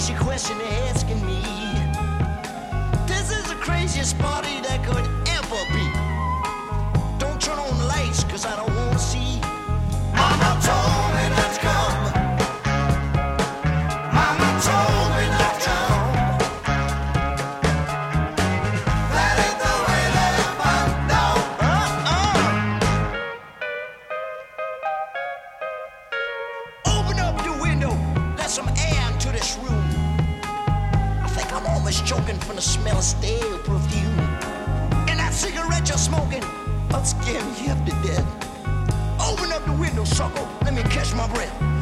crazy question they're asking me. This is the craziest party that could ever be. Don't turn on the lights, cause I don't wanna see. Mama told me not to come. Mama told me not to come. That ain't the way that I found out. Open up the window, let some air into this room. I think I'm almost choking from the smell of stale perfume. And that cigarette you're smoking, I'll scare me half to death. Open up the window, sucker, let me catch my breath.